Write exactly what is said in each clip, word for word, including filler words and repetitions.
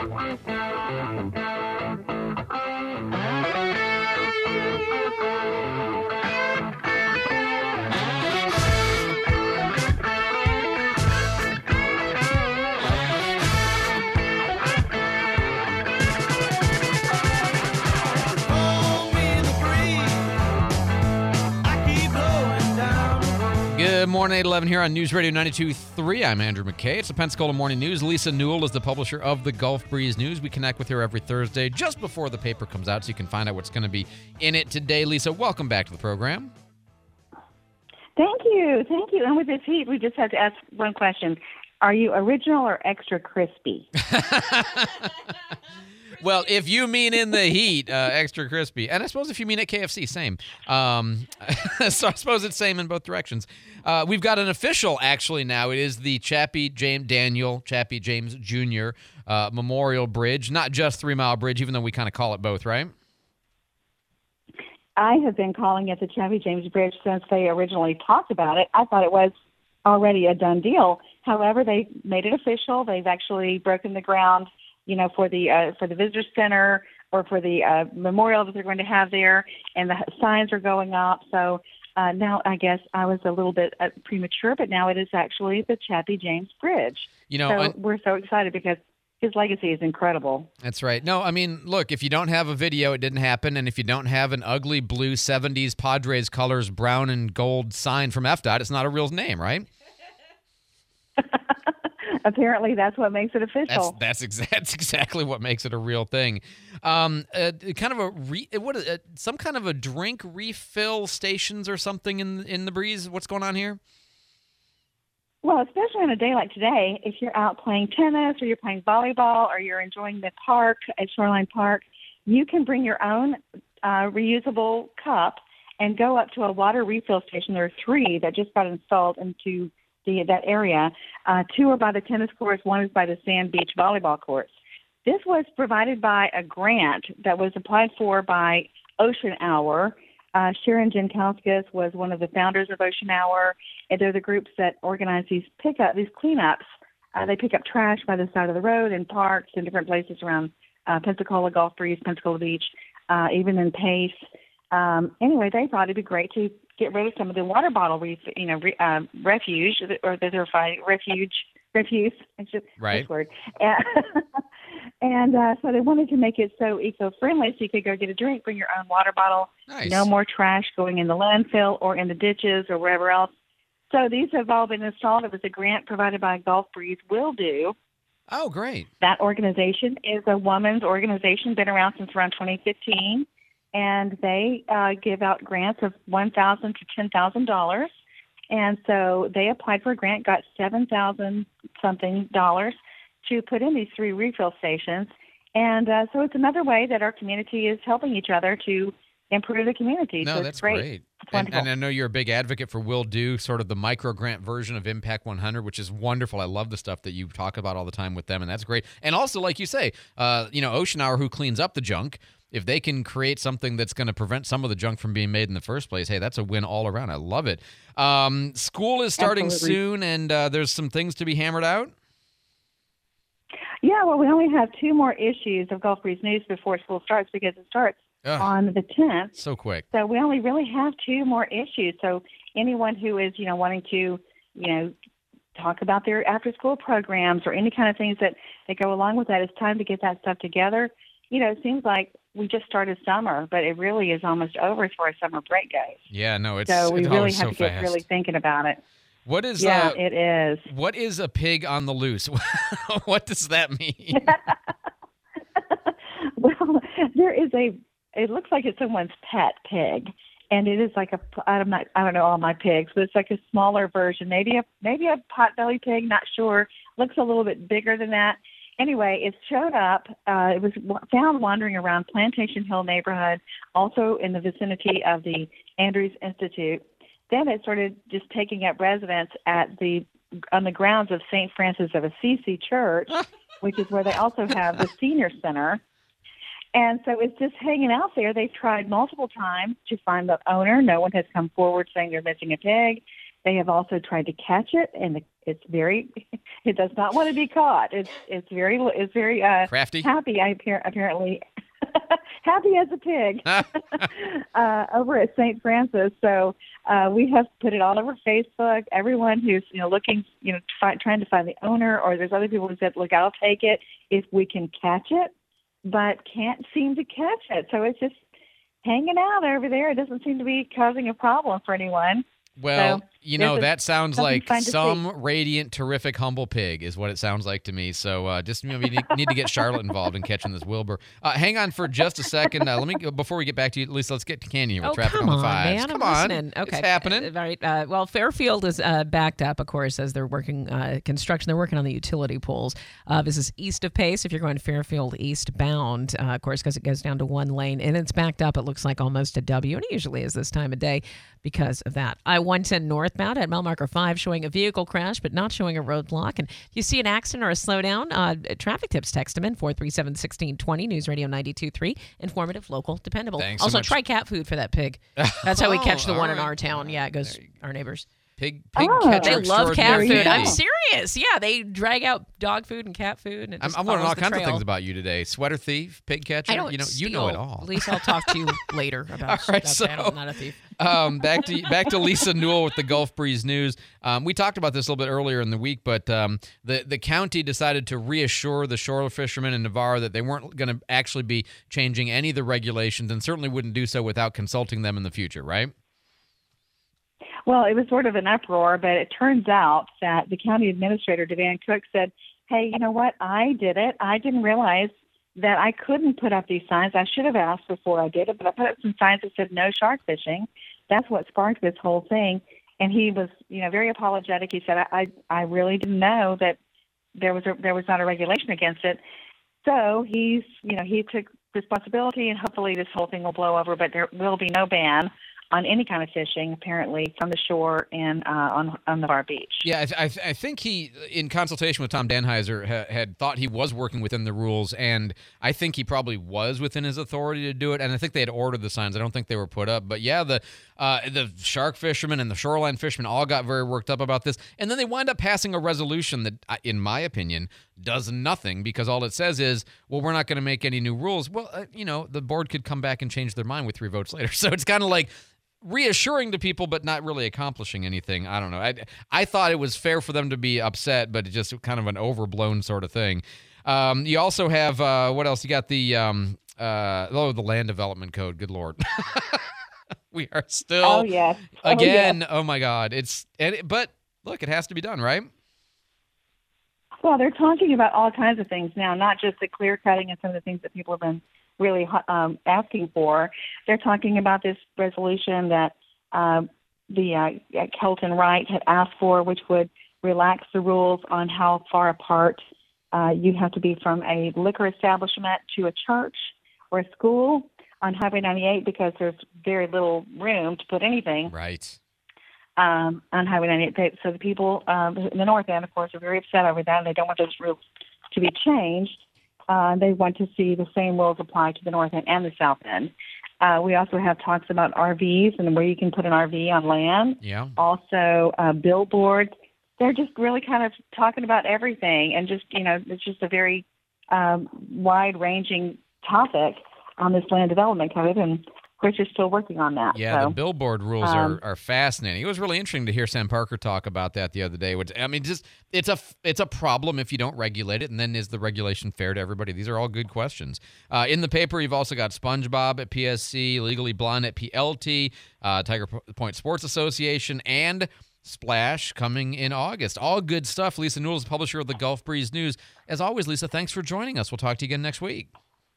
Good morning, eight eleven here on News Radio ninety-two point three. I'm Andrew McKay. It's the Pensacola Morning News. Lisa Newell is the publisher of the Gulf Breeze News. We connect with her every Thursday just before the paper comes out so you can find out what's going to be in it today. Lisa, welcome back to the program. Thank you. Thank you. And with this heat, we just have to ask one question. Are you original or extra crispy? Well, if you mean in the heat, uh, extra crispy. And I suppose if you mean at K F C, same. Um, so I suppose it's same in both directions. Uh, we've got an official, actually, now. It is the Chappie James Daniel, Chappie James Junior Uh, Memorial Bridge, not just Three Mile Bridge, even though we kind of call it both, right? I have been calling it the Chappie James Bridge since they originally talked about it. I thought it was already a done deal. However, they made it official. They've actually broken the ground, you know, for the uh, for the visitor center or for the uh, memorial that they're going to have there, and the signs are going up. So uh, now I guess I was a little bit uh, premature, but now it is actually the Chappie James Bridge. You know, so I- we're so excited because his legacy is incredible. That's right. No, I mean, look, if you don't have a video, it didn't happen, and if you don't have an ugly blue seventies Padres colors, brown and gold sign from F DOT, it's not a real name, right? Apparently, that's what makes it official. That's that's, exa- that's exactly what makes it a real thing. Um, uh, kind of a re- what uh, some kind of a drink refill stations or something in in the breeze. What's going on here? Well, especially on a day like today, if you're out playing tennis or you're playing volleyball or you're enjoying the park at Shoreline Park, you can bring your own uh, reusable cup and go up to a water refill station. There are three that just got installed into the that area. Uh, two are by the tennis courts. One is by the Sand Beach volleyball courts. This was provided by a grant that was applied for by Ocean Hour. Uh, Sharon Jankowskis was one of the founders of Ocean Hour, and they're the groups that organize these pickup, these cleanups. Uh, they pick up trash by the side of the road in parks and different places around uh, Pensacola, Gulf Breeze, Pensacola Beach, uh, even in Pace. Um, anyway, they thought it'd be great to get rid of some of the water bottle, ref, you know, re, uh, refuge, or that they're fighting refuge, refuse. It's just right. this word. And, and uh, so they wanted to make it so eco-friendly, so you could go get a drink, bring your own water bottle. Nice. No more trash going in the landfill or in the ditches or wherever else. So these have all been installed. It was a grant provided by Gulf Breeze Will Do. Oh, great. That organization is a woman's organization, been around since around twenty fifteen. And they uh, give out grants of one thousand dollars to ten thousand dollars. And so they applied for a grant, got seven thousand something dollars to put in these three refill stations. And uh, so it's another way that our community is helping each other to improve the community. No, so that's it's great. great. It's And, wonderful. and I know you're a big advocate for Will Do, sort of the micro grant version of Impact one hundred, which is wonderful. I love the stuff that you talk about all the time with them, and that's great. And also, like you say, uh, you know, Ocean Hour, who cleans up the junk, if they can create something that's going to prevent some of the junk from being made in the first place, hey, that's a win all around. I love it. Um, school is starting Absolutely. soon, and uh, there's some things to be hammered out. Yeah, well, we only have two more issues of Gulf Breeze News before school starts because it starts Ugh. on the tenth. So quick. So we only really have two more issues. So anyone who is, you know, wanting to, you know, talk about their after-school programs or any kind of things that, that go along with that, it's time to get that stuff together. You know, it seems like we just started summer, but it really is almost over as far as summer break goes. Yeah, no, it's So we it really goes have so to get fast. really thinking about it. What is Yeah, uh, it is. what is a pig on the loose? What does that mean? Well, there is a, it looks like it's someone's pet pig. And it is like a, I'm not, I don't know all my pigs, but it's like a smaller version, maybe a, maybe a potbelly pig, not sure. Looks a little bit bigger than that. Anyway, it showed up. Uh, it was found wandering around Plantation Hill neighborhood, also in the vicinity of the Andrews Institute. Then it started just taking up residence at the on the grounds of Saint Francis of Assisi Church, which is where they also have the senior center. And so it's just hanging out there. They've tried multiple times to find the owner. No one has come forward saying they're missing a pig. They have also tried to catch it, and the It's very, it does not want to be caught. It's it's very it's very uh, crafty, happy. I appar- apparently happy as a pig uh, over at Saint Francis. So uh, we have put it all over Facebook. Everyone who's you know looking, you know, try, trying to find the owner, or there's other people who said, "Look, I'll take it if we can catch it," but can't seem to catch it. So it's just hanging out over there. It doesn't seem to be causing a problem for anyone. Well, so, you know, a, that sounds like some see. radiant, terrific, humble pig is what it sounds like to me. So uh, just you know, we need, need to get Charlotte involved in catching this Wilbur. Uh, hang on for just a second. Uh, let me before we get back to you, Lisa, let's get to Canyon here with oh, traffic come on the on, fives. Man, come I'm on, listening. Okay, it's happening. Uh, right. Uh, well, Fairfield is uh, backed up, of course, as they're working uh, construction. They're working on the utility poles. Uh, this is east of Pace. If you're going Fairfield eastbound, uh, of course, because it goes down to one lane and it's backed up. It looks like almost a W, and it usually is this time of day because of that. I one ten northbound at mile marker five showing a vehicle crash, but not showing a roadblock. And if you see an accident or a slowdown, uh, traffic tips, text them in four three seven, one six two zero. News Radio ninety-two point three. Informative, local, dependable. Thanks so also, much. try cat food for that pig. That's how we catch the Oh, one all in right. our town. Yeah, it goes our neighbors. Pig, pig Oh. catcher They love cat extraordinary food. I'm indeed. serious. Yeah, they drag out dog food and cat food. And it I'm, just I'm learning follows all the kinds of trail. things about you today. Sweater thief, pig catcher. I don't you know, steal. you know it all. At least I'll talk to you later about All right, that. so- I'm not a thief. um, back to back to Lisa Newell with the Gulf Breeze News. Um, we talked about this a little bit earlier in the week, but um, the the county decided to reassure the shore fishermen in Navarre that they weren't going to actually be changing any of the regulations, and certainly wouldn't do so without consulting them in the future. Right? Well, it was sort of an uproar, but it turns out that the county administrator, Devan Cook, said, hey, you know what? I did it. I didn't realize that I couldn't put up these signs. I should have asked before I did it, but I put up some signs that said no shark fishing. That's what sparked this whole thing. And he was, you know, very apologetic. He said, I, I, I really didn't know that there was a, there was not a regulation against it. So he's, you know, he took responsibility, and hopefully this whole thing will blow over, but there will be no ban on any kind of fishing, apparently, from the shore and uh, on on Navarre Beach. Yeah, I, th- I, th- I think he, in consultation with Tom Danheiser, ha- had thought he was working within the rules, and I think he probably was within his authority to do it. And I think they had ordered the signs. I don't think they were put up. But yeah, the uh, the shark fishermen and the shoreline fishermen all got very worked up about this, and then they wind up passing a resolution that, uh, in my opinion, does nothing, because all it says is, well, we're not going to make any new rules. Well, uh, you know, the board could come back and change their mind with three votes later. So it's kind of like reassuring to people, but not really accomplishing anything. I don't know. I, I thought it was fair for them to be upset, but it's just kind of an overblown sort of thing. Um, you also have, uh, what else? You got the, um, uh, oh, the land development code. Good Lord. We are still, Oh, yes. Oh, again, yes. oh my God. It's, and it, but look, it has to be done, right? Well, they're talking about all kinds of things now, not just the clear cutting and some of the things that people have been really um, asking for. They're talking about this resolution that uh, the uh, Kelton Wright had asked for, which would relax the rules on how far apart uh, you have to be from a liquor establishment to a church or a school on Highway ninety-eight, because there's very little room to put anything Right. um, on Highway ninety-eight. So the people um, in the north end, of course, are very upset over that, and they don't want those rules to be changed. Uh, they want to see the same rules apply to the north end and the south end. Uh, we also have talks about R Vs and where you can put an R V on land. Yeah. Also, uh, billboards. They're just really kind of talking about everything, and just, you know, it's just a very um, wide-ranging topic on this land development code, and of course, you're still working on that. Yeah, so. the billboard rules um, are, are fascinating. It was really interesting to hear Sam Parker talk about that the other day. Which, I mean, just it's a it's a problem if you don't regulate it, and then is the regulation fair to everybody? These are all good questions. Uh, in the paper, you've also got SpongeBob at P S C, Legally Blonde at P L T, uh, Tiger Point Sports Association, and Splash coming in August. All good stuff. Lisa Newell is publisher of the Gulf Breeze News. As always, Lisa, thanks for joining us. We'll talk to you again next week.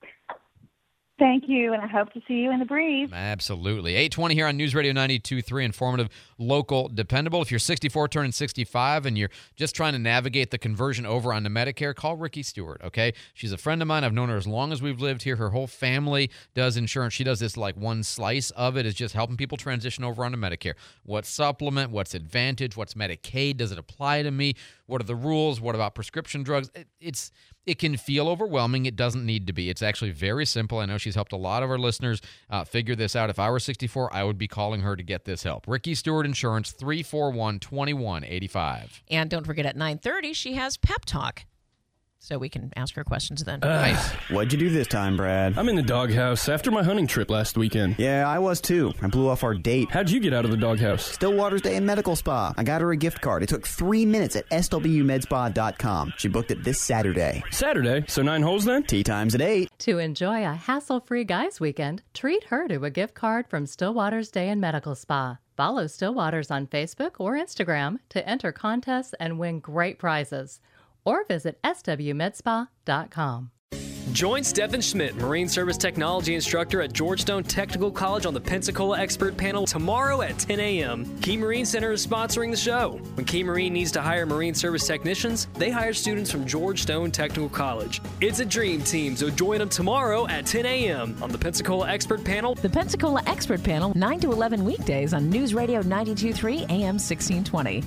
Thank you, and I hope to see you in the breeze. Absolutely. eight twenty here on News Radio ninety-two point three, informative, local, dependable. If you're sixty-four turning sixty-five and you're just trying to navigate the conversion over onto Medicare, call Ricky Stewart, okay? She's a friend of mine. I've known her as long as we've lived here. Her whole family does insurance. She does this, like one slice of it is just helping people transition over onto Medicare. What supplement? What's Advantage? What's Medicaid? Does it apply to me? What are the rules? What about prescription drugs? It, it's it can feel overwhelming. It doesn't need to be. It's actually very simple. I know she's helped a lot of our listeners uh, figure this out. If I were sixty-four, I would be calling her to get this help. Ricky Stewart Insurance, three four one, two one eight five. And don't forget, at nine thirty, she has Pep Talk. So we can ask her questions then. Uh, Nice. What'd you do this time, Brad? I'm in the doghouse after my hunting trip last weekend. Yeah, I was too. I blew off our date. How'd you get out of the doghouse? Stillwater's Day and Medical Spa. I got her a gift card. It took three minutes at S W med spa dot com. She booked it this Saturday. Saturday, so nine holes then? Tea time's at eight. To enjoy a hassle-free guys' weekend, treat her to a gift card from Stillwater's Day and Medical Spa. Follow Stillwater's on Facebook or Instagram to enter contests and win great prizes. Or visit S W med spa dot com. Join Stephen Schmidt, Marine Service Technology Instructor at Georgetown Technical College on the Pensacola Expert Panel tomorrow at ten a.m. Key Marine Center is sponsoring the show. When Key Marine needs to hire Marine Service technicians, they hire students from Georgetown Technical College. It's a dream team, so join them tomorrow at ten a.m. on the Pensacola Expert Panel. The Pensacola Expert Panel, nine to eleven weekdays on News Radio ninety-two point three A M sixteen twenty.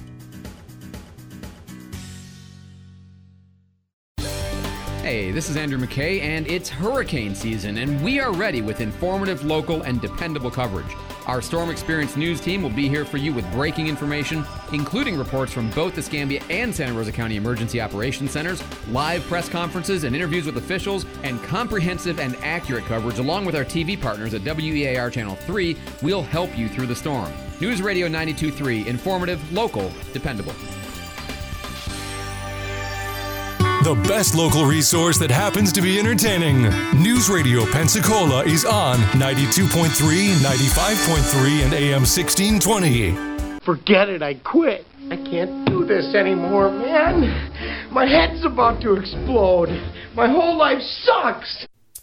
Hey, this is Andrew McKay, and it's hurricane season, and we are ready with informative, local, and dependable coverage. Our Storm Experience news team will be here for you with breaking information, including reports from both the Escambia and Santa Rosa County Emergency Operations Centers, live press conferences and interviews with officials, and comprehensive and accurate coverage along with our T V partners at W E A R Channel three. We'll help you through the storm. News Radio ninety-two point three, informative, local, dependable. The best local resource that happens to be entertaining. News Radio Pensacola is on ninety-two point three, ninety-five point three, and A M sixteen twenty. Forget it, I quit. I can't do this anymore, man. My head's about to explode. My whole life sucks.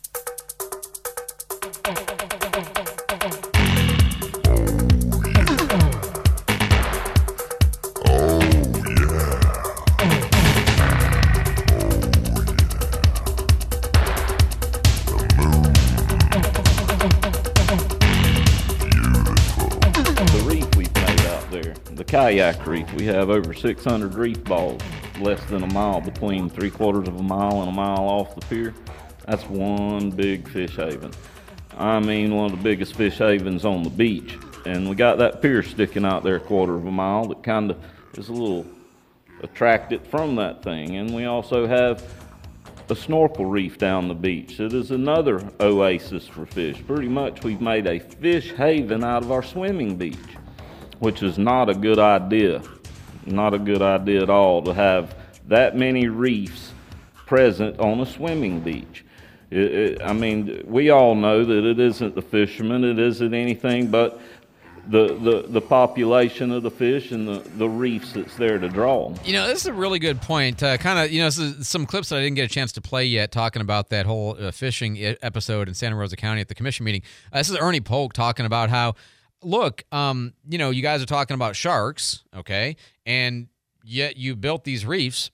Kayak reef. We have over six hundred reef balls, less than a mile between three quarters of a mile and a mile off the pier. That's one big fish haven. I mean, one of the biggest fish havens on the beach. And we got that pier sticking out there a quarter of a mile that kind of is a little attracted from that thing. And we also have a snorkel reef down the beach. It is another oasis for fish. Pretty much we've made a fish haven out of our swimming beach, which is not a good idea. Not a good idea at all to have that many reefs present on a swimming beach. It, it, I mean, we all know that it isn't the fishermen, it isn't anything but the, the, the population of the fish and the, the reefs that's there to draw them. You know, this is a really good point. Uh, kind of, you know, this is some clips that I didn't get a chance to play yet, talking about that whole uh, fishing I- episode in Santa Rosa County at the commission meeting. Uh, this is Ernie Polk talking about how, look, um, you know, you guys are talking about sharks, okay, and yet you built these reefs.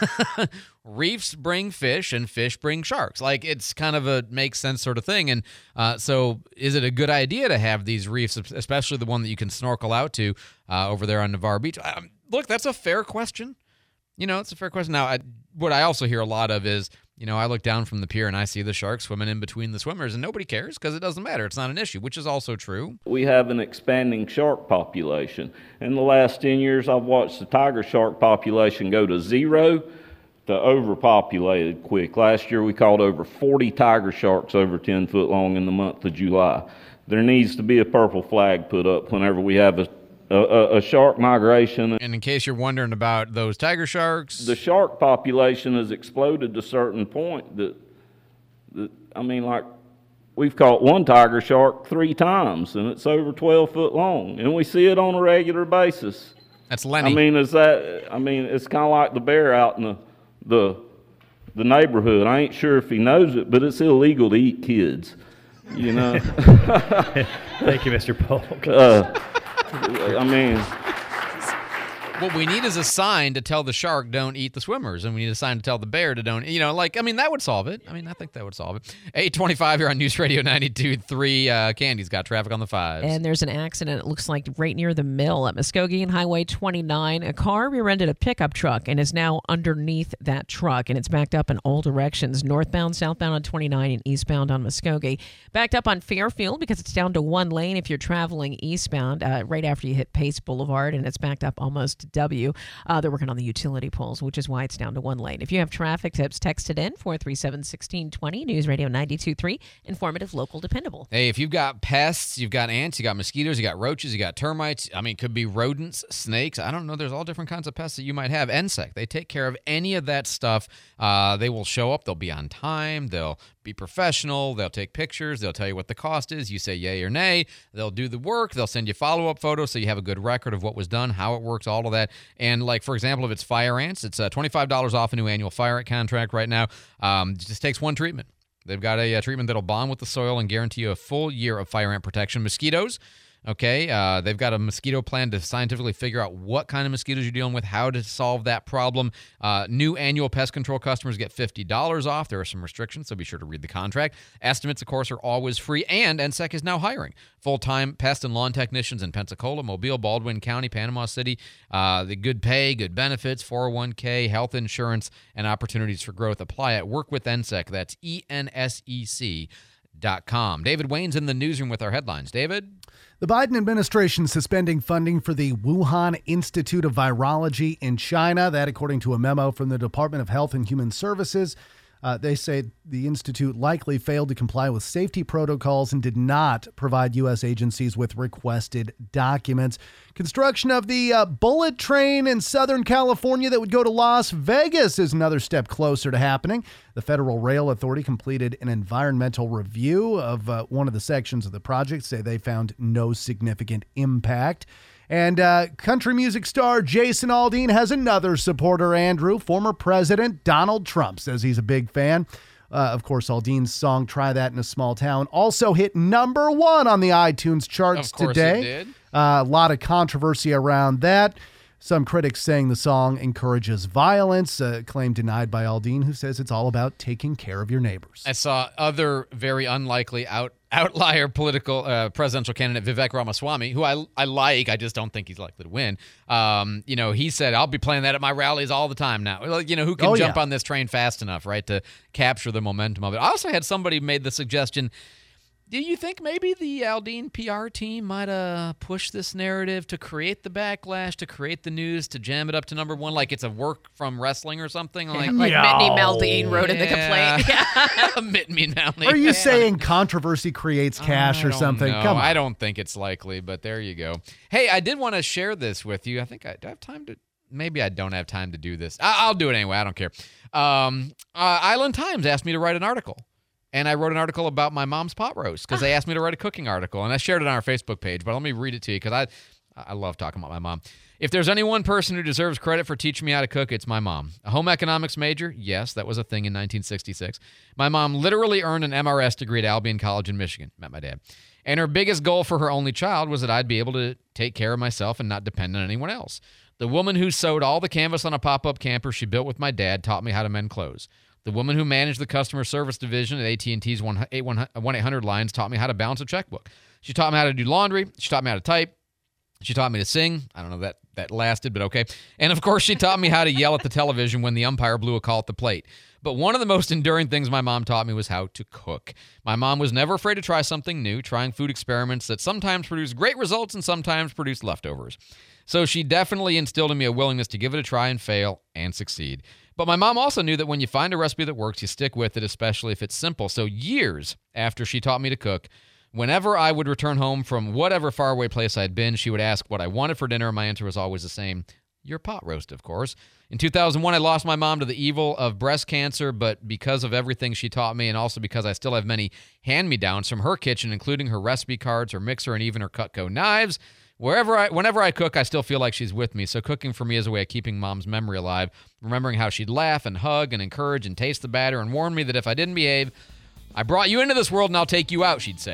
Reefs bring fish, and fish bring sharks. Like, it's kind of a makes sense sort of thing. And uh, so is it a good idea to have these reefs, especially the one that you can snorkel out to uh, over there on Navarre Beach? Um, look, that's a fair question. You know, it's a fair question. Now, I, what I also hear a lot of is, you know, I look down from the pier and I see the sharks swimming in between the swimmers, and nobody cares because it doesn't matter. It's not an issue, which is also true. We have an expanding shark population. In the last ten years, I've watched the tiger shark population go to zero to overpopulated quick. Last year, we caught over forty tiger sharks over ten foot long in the month of July. There needs to be a purple flag put up whenever we have a A, a shark migration. And in case you're wondering about those tiger sharks, the shark population has exploded to a certain point that, that, I mean, like, we've caught one tiger shark three times, and it's over twelve foot long, and we see it on a regular basis. That's Lenny. I mean, is that, I mean, it's kind of like the bear out in the, the, the neighborhood. I ain't sure if he knows it, but it's illegal to eat kids, you know? Thank you, Mister Polk. uh, I mean, What we need is a sign to tell the shark don't eat the swimmers, and we need a sign to tell the bear to don't, you know, like, I mean, that would solve it. I mean, I think that would solve it. eight twenty-five here on News Radio ninety-two point three. Uh, Candy's got traffic on the fives. And there's an accident, it looks like, right near the mill at Muskogee and Highway twenty-nine. A car rear-ended a pickup truck and is now underneath that truck, and it's backed up in all directions, northbound, southbound on twenty-nine, and eastbound on Muskogee. Backed up on Fairfield because it's down to one lane if you're traveling eastbound uh, right after you hit Pace Boulevard, and it's backed up almost to W. Uh, they're working on the utility poles, which is why it's down to one lane. If you have traffic tips, text it in, four three seven, one six two zero. News Radio ninety-two point three. Informative, local, dependable. Hey, if you've got pests, you've got ants, you got mosquitoes, you got roaches, you got termites. I mean, it could be rodents, snakes. I don't know. There's all different kinds of pests that you might have. N S E C, they take care of any of that stuff. Uh, they will show up. They'll be on time. They'll be professional. They'll take pictures. They'll tell you what the cost is. You say yay or nay. They'll do the work. They'll send you follow-up photos so you have a good record of what was done, how it works, all of that. And like, for example, if it's fire ants, it's uh, twenty-five dollars off a new annual fire ant contract right now. Um, it just takes one treatment. They've got a, a treatment that'll bond with the soil and guarantee you a full year of fire ant protection. Mosquitoes, okay, uh, they've got a mosquito plan to scientifically figure out what kind of mosquitoes you're dealing with, how to solve that problem. Uh, new annual pest control customers get fifty dollars off. There are some restrictions, so be sure to read the contract. Estimates, of course, are always free, and N S E C is now hiring full-time pest and lawn technicians in Pensacola, Mobile, Baldwin County, Panama City. Uh, the good pay, good benefits, four oh one k, health insurance, and opportunities for growth apply at Work with N S E C. That's E N S E C dot com. David Wayne's in the newsroom with our headlines. David? The Biden administration suspending funding for the Wuhan Institute of Virology in China. That, according to a memo from the Department of Health and Human Services. Uh, they say the institute likely failed to comply with safety protocols and did not provide U S agencies with requested documents. Construction of the uh, bullet train in Southern California that would go to Las Vegas is another step closer to happening. The Federal Rail Authority completed an environmental review of uh, one of the sections of the project, say they found no significant impact. And uh, country music star Jason Aldean has another supporter, Andrew. Former President Donald Trump says he's a big fan. Uh, of course, Aldean's song Try That in a Small Town also hit number one on the iTunes charts of course today. It did. Uh, a lot of controversy around that. Some critics saying the song encourages violence, a claim denied by Aldean, who says it's all about taking care of your neighbors. I saw other very unlikely out outlier political uh, presidential candidate Vivek Ramaswamy, who I I like. I just don't think he's likely to win. Um, you know, he said, I'll be playing that at my rallies all the time now. Like, you know, who can oh, jump yeah. on this train fast enough, right, to capture the momentum of it. I also had somebody made the suggestion, do you think maybe the Aldean P R team might uh, push this narrative to create the backlash, to create the news, to jam it up to number one, like it's a work from wrestling or something? Like, like no. Mitney Maldine wrote in the Yeah. complaint. Mitney Maldine. Are you Yeah. saying controversy creates cash I or don't something? know. Come on. I don't think it's likely, but there you go. Hey, I did want to share this with you. I think I do I have time to. Maybe I don't have time to do this. I, I'll do it anyway. I don't care. Um, uh, Island Times asked me to write an article. And I wrote an article about my mom's pot roast because they asked me to write a cooking article. And I shared it on our Facebook page, but let me read it to you because I I love talking about my mom. If there's any one person who deserves credit for teaching me how to cook, it's my mom. A home economics major? Yes, that was a thing in nineteen sixty-six. My mom literally earned an M R S degree at Albion College in Michigan. Met my dad. And her biggest goal for her only child was that I'd be able to take care of myself and not depend on anyone else. The woman who sewed all the canvas on a pop-up camper she built with my dad taught me how to mend clothes. The woman who managed the customer service division at A T and T's one eight hundred lines taught me how to balance a checkbook. She taught me how to do laundry. She taught me how to type. She taught me to sing. I don't know that that lasted, but okay. And, of course, she taught me how to yell at the television when the umpire blew a call at the plate. But one of the most enduring things my mom taught me was how to cook. My mom was never afraid to try something new, trying food experiments that sometimes produced great results and sometimes produced leftovers. So she definitely instilled in me a willingness to give it a try and fail and succeed. But my mom also knew that when you find a recipe that works, you stick with it, especially if it's simple. So years after she taught me to cook, whenever I would return home from whatever faraway place I'd been, she would ask what I wanted for dinner, and my answer was always the same: your pot roast, of course. In two thousand one, I lost my mom to the evil of breast cancer, but because of everything she taught me and also because I still have many hand-me-downs from her kitchen, including her recipe cards, her mixer, and even her Cutco knives, Wherever I, whenever I cook, I still feel like she's with me. So cooking for me is a way of keeping Mom's memory alive, remembering how she'd laugh and hug and encourage and taste the batter and warn me that if I didn't behave, I brought you into this world and I'll take you out, she'd say.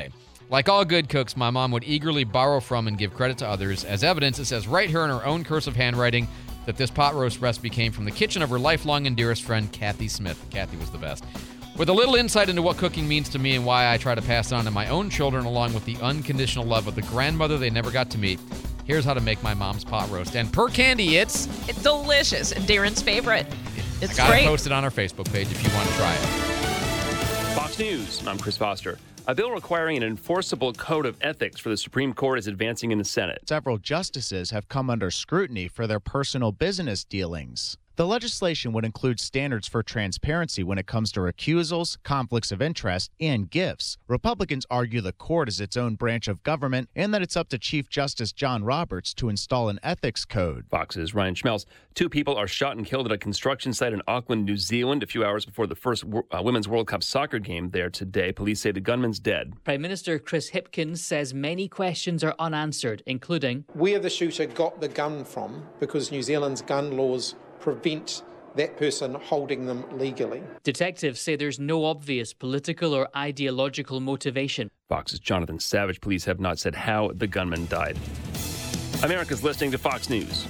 Like all good cooks, my mom would eagerly borrow from and give credit to others. As evidence, it says right here in her own cursive handwriting that this pot roast recipe came from the kitchen of her lifelong and dearest friend, Kathy Smith. Kathy was the best. With a little insight into what cooking means to me and why I try to pass it on to my own children, along with the unconditional love of the grandmother they never got to meet, here's how to make my mom's pot roast. And per candy, it's... It's delicious and Darren's favorite. It's I got great. it posted on our Facebook page if you want to try it. Fox News, I'm Chris Foster. A bill requiring an enforceable code of ethics for the Supreme Court is advancing in the Senate. Several justices have come under scrutiny for their personal business dealings. The legislation would include standards for transparency when it comes to recusals, conflicts of interest, and gifts. Republicans argue the court is its own branch of government and that it's up to Chief Justice John Roberts to install an ethics code. Fox's Ryan Schmelz. Two people are shot and killed at a construction site in Auckland, New Zealand, a few hours before the first uh, Women's World Cup soccer game there today. Police say the gunman's dead. Prime Minister Chris Hipkins says many questions are unanswered, including where the shooter got the gun from, because New Zealand's gun laws prevent that person holding them legally. Detectives say there's no obvious political or ideological motivation. Fox's Jonathan Savage. Police have not said how the gunman died. America's listening to Fox News.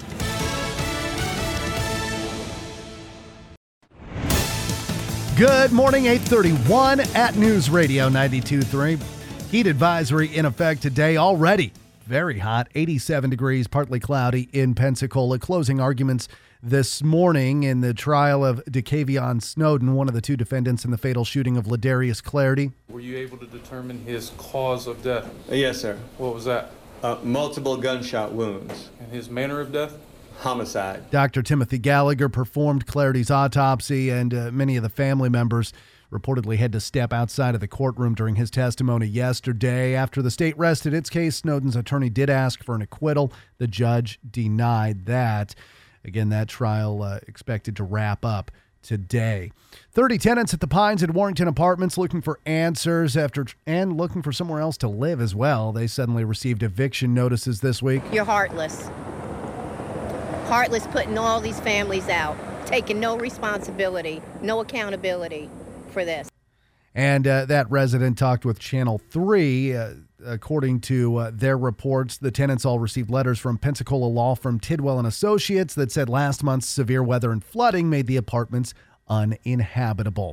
Good morning, eight thirty-one at News Radio ninety-two point three. Heat advisory in effect today already. Very hot, eighty-seven degrees, partly cloudy in Pensacola. Closing arguments this morning in the trial of DeKavion Snowden, one of the two defendants in the fatal shooting of Ladarius Clarity. Were you able to determine his cause of death? Uh, yes, sir. What was that? Uh, multiple gunshot wounds. And his manner of death? Homicide. Doctor Timothy Gallagher performed Clarity's autopsy, and uh, many of the family members reportedly had to step outside of the courtroom during his testimony yesterday. After the state rested its case, Snowden's attorney did ask for an acquittal. The judge denied that. Again, that trial uh, expected to wrap up today. thirty tenants at the Pines at Warrington Apartments looking for answers after and looking for somewhere else to live as well. They suddenly received eviction notices this week. You're heartless. Heartless putting all these families out, taking no responsibility, no accountability for this. And uh, that resident talked with Channel three. Uh, according to uh, their reports, the tenants all received letters from Pensacola law firm Tidwell and Associates that said last month's severe weather and flooding made the apartments uninhabitable.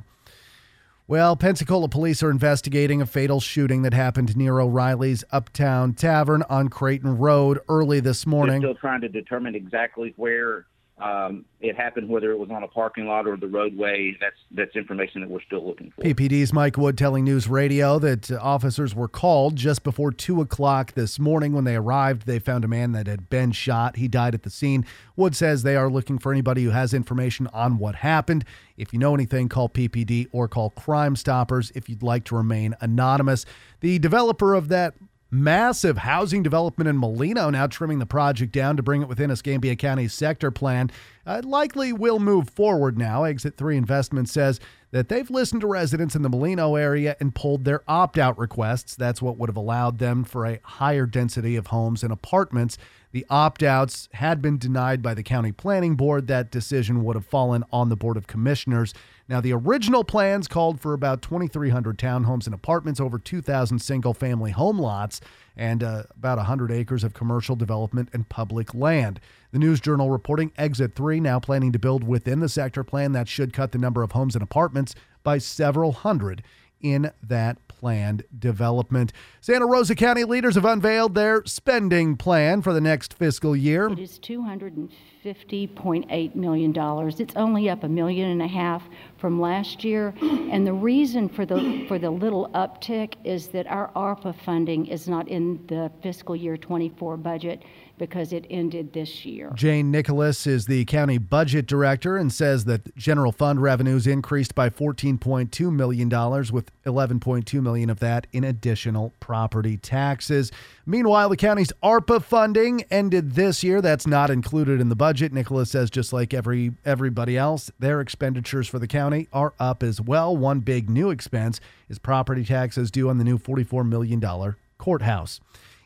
Well, Pensacola police are investigating a fatal shooting that happened near O'Reilly's Uptown Tavern on Creighton Road early this morning. They're still trying to determine exactly where Um, it happened, whether it was on a parking lot or the roadway. That's that's information that we're still looking for. P P D's Mike Wood telling News Radio that uh, officers were called just before two o'clock this morning. When they arrived, they found a man that had been shot. He died at the scene. Wood says they are looking for anybody who has information on what happened. If you know anything, call P P D or call Crime Stoppers if you'd like to remain anonymous. The developer of that massive housing development in Molino now trimming the project down to bring it within Escambia County's sector plan. Uh, likely will move forward now. Exit three Investment says that they've listened to residents in the Molino area and pulled their opt-out requests. That's what would have allowed them for a higher density of homes and apartments. The opt-outs had been denied by the county planning board. That decision would have fallen on the Board of Commissioners. Now, the original plans called for about twenty-three hundred townhomes and apartments, over two thousand single-family home lots, and uh, about one hundred acres of commercial development and public land. The News Journal reporting Exit three now planning to build within the sector plan. That should cut the number of homes and apartments by several hundred in that planned development. Santa Rosa County leaders have unveiled their spending plan for the next fiscal year. It is two hundred fifty point eight million dollars. It's only up a million and a half from last year. And the reason for the for the little uptick is that our ARPA funding is not in the fiscal year twenty-four budget because it ended this year. Jane Nicholas is the county budget director and says that general fund revenues increased by fourteen point two million dollars, with eleven point two million dollars of that in additional property taxes. Meanwhile, the county's ARPA funding ended this year. That's not included in the budget. Nicholas says just like every everybody else, their expenditures for the county are up as well. One big new expense is property taxes due on the new forty-four million dollars courthouse.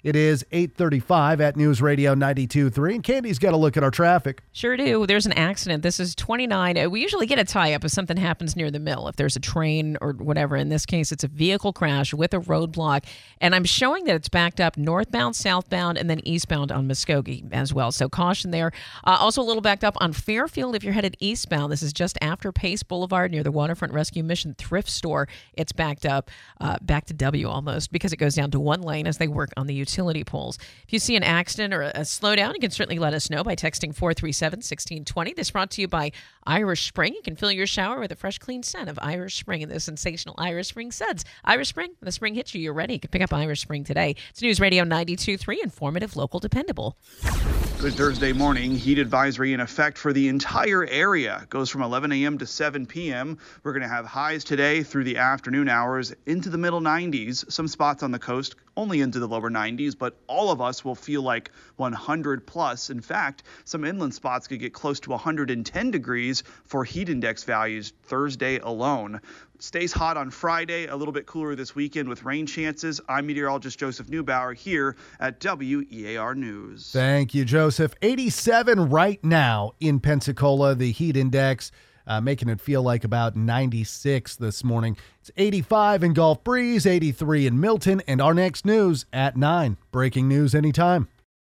It is eight thirty-five at News Radio ninety-two point three, and Candy's got a look at our traffic. Sure do. There's an accident. This is twenty-nine. Uh, We usually get a tie-up if something happens near the mill, if there's a train or whatever. In this case, it's a vehicle crash with a roadblock, and I'm showing that it's backed up northbound, southbound, and then eastbound on Muskogee as well. So caution there. Uh, also a little backed up on Fairfield if you're headed eastbound. This is just after Pace Boulevard near the Waterfront Rescue Mission thrift store. It's backed up, uh, back to W almost, because it goes down to one lane as they work on the utility poles. If you see an accident or a, a slowdown, you can certainly let us know by texting four three seven, one six two zero. This brought to you by Irish Spring. You can fill your shower with a fresh, clean scent of Irish Spring and the sensational Irish Spring suds. Irish Spring, when the spring hits you, you're ready. You can pick up Irish Spring today. It's News Radio ninety-two point three, informative, local, dependable. Good Thursday morning. Heat advisory in effect for the entire area. Goes from eleven a.m. to seven p.m. We're going to have highs today through the afternoon hours into the middle nineties. Some spots on the coast only into the lower nineties, but all of us will feel like one hundred plus. In fact, some inland spots could get close to one hundred ten degrees for heat index values Thursday alone. Stays hot on Friday, a little bit cooler this weekend with rain chances. I'm meteorologist Joseph Neubauer here at W E A R News. Thank you, Joseph. eighty-seven right now in Pensacola, the heat index, uh, making it feel like about ninety-six this morning. It's eighty-five in Gulf Breeze, eighty-three in Milton, and our next news at nine. Breaking news anytime.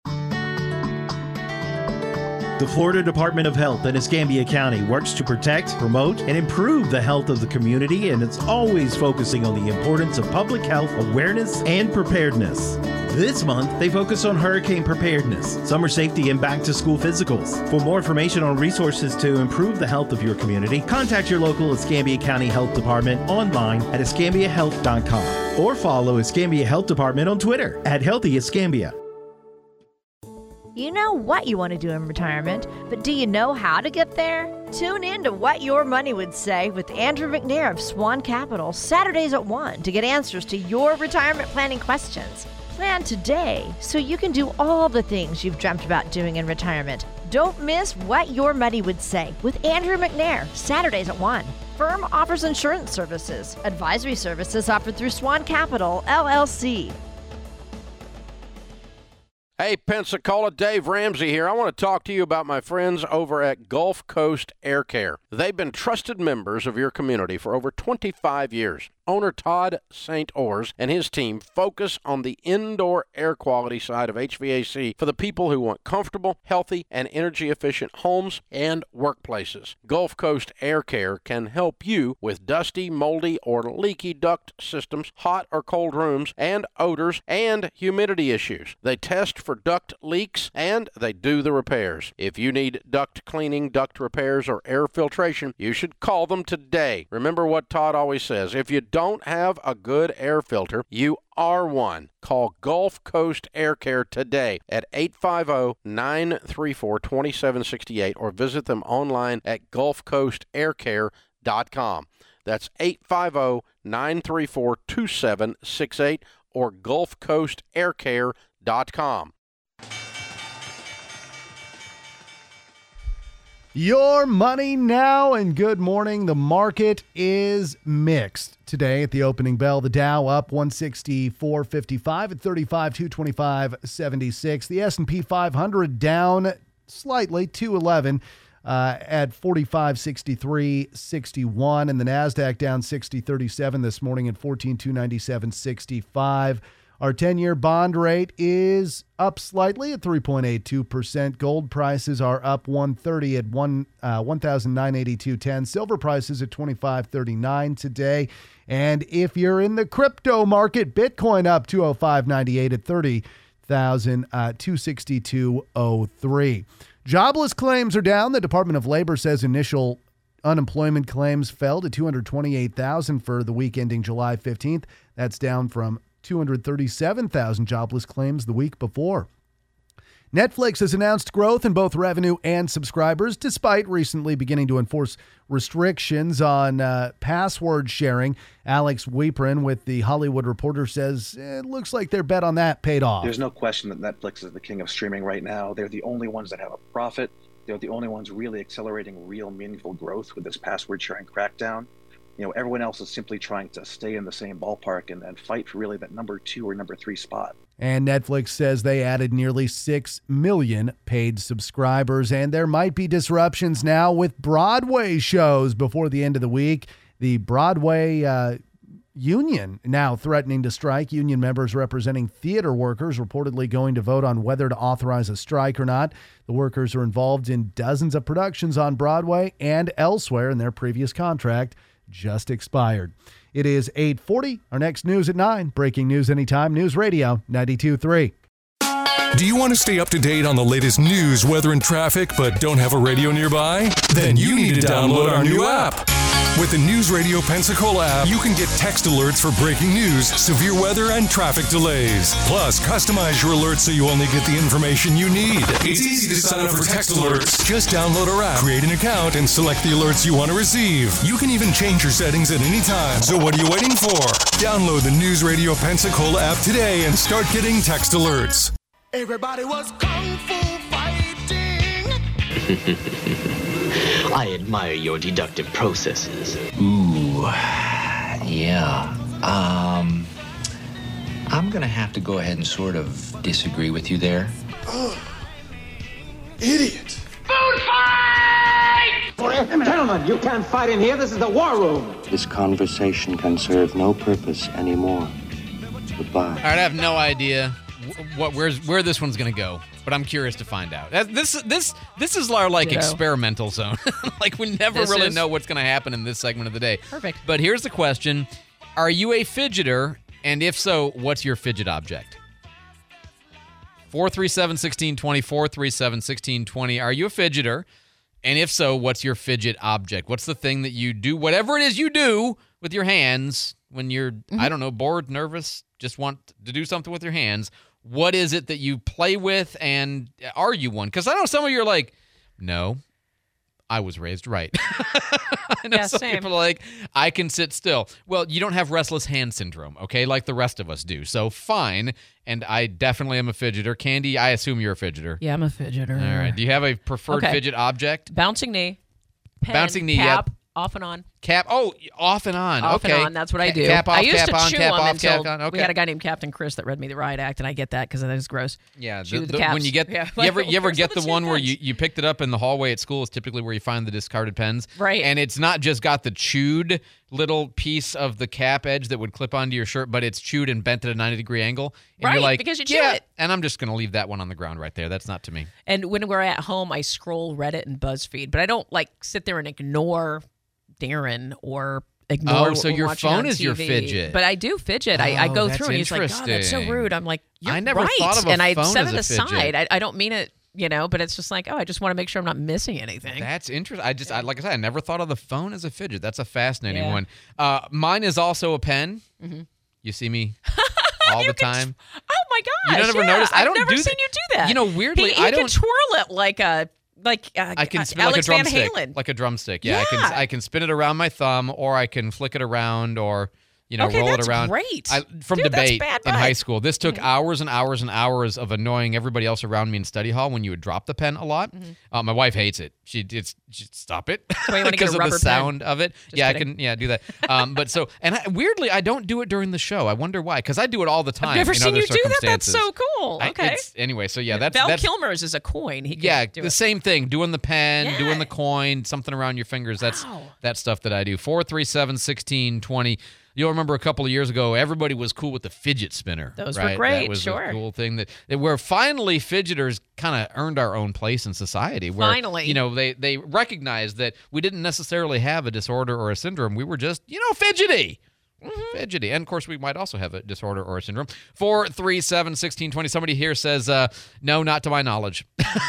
The Florida Department of Health in Escambia County works to protect, promote, and improve the health of the community, and it's always focusing on the importance of public health awareness and preparedness. This month, they focus on hurricane preparedness, summer safety, and back-to-school physicals. For more information on resources to improve the health of your community, contact your local Escambia County Health Department online at escambia health dot com or follow Escambia Health Department on Twitter at Healthy Escambia. You know what you want to do in retirement, but do you know how to get there? Tune in to What Your Money Would Say with Andrew McNair of Swan Capital, Saturdays at one, to get answers to your retirement planning questions. Plan today so you can do all the things you've dreamt about doing in retirement. Don't miss What Your Money Would Say with Andrew McNair, Saturdays at one. Firm offers insurance services. Advisory services offered through Swan Capital, L L C. Hey, Pensacola, Dave Ramsey here. I want to talk to you about my friends over at Gulf Coast Air Care. They've been trusted members of your community for over twenty-five years. Owner Todd Saint Ors and his team focus on the indoor air quality side of H V A C for the people who want comfortable, healthy, and energy-efficient homes and workplaces. Gulf Coast Air Care can help you with dusty, moldy, or leaky duct systems, hot or cold rooms, and odors and humidity issues. They test for duct leaks, and they do the repairs. If you need duct cleaning, duct repairs, or air filtration, you should call them today. Remember what Todd always says, if you don't have a good air filter, you are one. Call Gulf Coast Air Care today at eight five zero, nine three four, two seven six eight or visit them online at gulf coast air care dot com. That's eight five zero, nine three four, two seven six eight or gulf coast air care dot com. Your money now, and good morning. The market is mixed today at the opening bell. The Dow up one sixty-four fifty-five at thirty-five two twenty-five seventy-six. The S and P five hundred down slightly, two eleven uh, at forty-five sixty-three sixty-one, and the Nasdaq down sixty thirty-seven this morning at fourteen two ninety-seven sixty-five. Our ten-year bond rate is up slightly at three point eight two percent. Gold prices are up one thirty at one uh, one thousand nine hundred eighty-two dollars and ten cents. Silver prices at twenty-five thirty-nine today. And if you're in the crypto market, Bitcoin up two oh five ninety-eight at thirty thousand two hundred sixty-two dollars and oh three cents. Jobless claims are down. The Department of Labor says initial unemployment claims fell to two hundred twenty-eight thousand for the week ending July fifteenth. That's down from two hundred thirty-seven thousand jobless claims the week before. Netflix has announced growth in both revenue and subscribers, despite recently beginning to enforce restrictions on uh, password sharing. Alex Weeprin with The Hollywood Reporter says it looks like their bet on that paid off. There's no question that Netflix is the king of streaming right now. They're the only ones that have a profit. They're the only ones really accelerating real meaningful growth with this password sharing crackdown. You know, everyone else is simply trying to stay in the same ballpark and, and fight for really that number two or number three spot. And Netflix says they added nearly six million paid subscribers. And there might be disruptions now with Broadway shows before the end of the week. The Broadway uh, union now threatening to strike. Union members representing theater workers reportedly going to vote on whether to authorize a strike or not. The workers are involved in dozens of productions on Broadway and elsewhere, and their previous contract just expired. It is eight forty. Our next news at nine. Breaking news anytime. News Radio ninety-two point three. Do you want to stay up to date on the latest news, weather, and traffic, but don't have a radio nearby? Then you need to download our new app. With the News Radio Pensacola app, you can get text alerts for breaking news, severe weather, and traffic delays. Plus, customize your alerts so you only get the information you need. It's easy to sign up for text alerts. Just download our app, create an account, and select the alerts you want to receive. You can even change your settings at any time. So what are you waiting for? Download the News Radio Pensacola app today and start getting text alerts. Everybody was kung fu fighting. I admire your deductive processes. Ooh, yeah. Um, I'm gonna have to go ahead and sort of disagree with you there. Oh, idiot. Food fight! Gentlemen, you can't fight in here. This is the war room. This conversation can serve no purpose anymore. Goodbye. All right, I have no idea what where's where this one's gonna go, but I'm curious to find out. This this this is our like Ditto. experimental zone. Like we never This really is- know what's gonna happen in this segment of the day. Perfect. But here's the question: are you a fidgeter? And if so, what's your fidget object? four three seven, one six two zero, four three seven, one six two zero. Are you a fidgeter? And if so, what's your fidget object? What's the thing that you do, whatever it is you do with your hands when you're, Mm-hmm. I don't know, bored, nervous, just want to do something with your hands? What is it that you play with, and are you one? Because I know some of you are like, no, I was raised right. I know Yeah, some same. people are like, I can sit still. Well, you don't have restless hand syndrome, okay, like the rest of us do. So fine, and I definitely am a fidgeter. Candy, I assume you're a fidgeter. Yeah, I'm a fidgeter. All right. Do you have a preferred Okay. fidget object? Bouncing knee. Pen, Bouncing knee, cap, yep. off and on. Cap. Oh, off and on. Off okay. and on. That's what I Ca- do. Cap off, I used cap to on, chew cap them off, until cap on. Okay. we had a guy named Captain Chris that read me the riot act, and I get that because that is gross. Yeah, Chew the- the the- caps. when you get Yeah, you like, ever you ever where's get all the the one where pens? you, you picked it up in the hallway at school is typically where you find the discarded pens. Right. And it's not just got the chewed little piece of the cap edge that would clip onto your shirt, but it's chewed and bent at a ninety degree angle. And Right, you're like, because you chew yeah, it. and I'm just gonna leave that one on the ground right there. That's not to me. And when we're at home, I scroll Reddit and BuzzFeed, but I don't like sit there and ignore Darren or ignore. Oh, so what we're your watching phone on is your T V. fidget. But I do fidget. I, I Oh, go that's through and he's like, God, that's so interesting. rude. I'm like, you're I never right. thought of a and I phone set as it a fidget. aside. I, I don't mean it, you know, but it's just like, oh, I just want to make sure I'm not missing anything. That's interesting. I just, I, like I said, I never thought of the phone as a fidget. That's a fascinating Yeah. one. Uh, mine is also a pen. Mhm. You see me all the time. Oh my gosh! You don't ever yeah, notice? I I've don't never do seen that. you do that. You know, weirdly, he, he I can don't- twirl it like a like uh, I can uh, spin Alex like a Van drumstick, Halen. like a drumstick. Yeah, I Yeah. can I can spin it around my thumb, or I can flick it around, or you know, Okay, roll that's it around. great. I, from Dude, that's debate bad in high vibes. school, this took hours and hours and hours of annoying everybody else around me in study hall when you would drop the pen a lot. Uh, my wife hates it. She it's she, stop it why you wanna get a because of rubber the pen. sound of it. Just yeah, kidding. I can yeah do that. Um, but so and I, weirdly, I don't do it during the show. I wonder why? Because I do it all the time. I've never in seen other you do that. That's circumstances. so cool. I- Okay. it's- anyway, so yeah, that's Val that's Kilmer's is a coin. He can yeah, do the it. same thing. Doing the pen, Yeah. doing the coin, something around your fingers. That's Wow. that stuff that I do. four three seven, one six two zero. You'll remember a couple of years ago, everybody was cool with the fidget spinner. Those were right? great, That was sure. a cool thing that, that where finally fidgeters kind of earned our own place in society. Where, Finally. you know, they they recognized that we didn't necessarily have a disorder or a syndrome. We were just, you know, fidgety. Mm-hmm. Fidgety. And of course, we might also have a disorder or a syndrome. four three seven, one six two zero. Somebody here says, uh, no, not to my knowledge.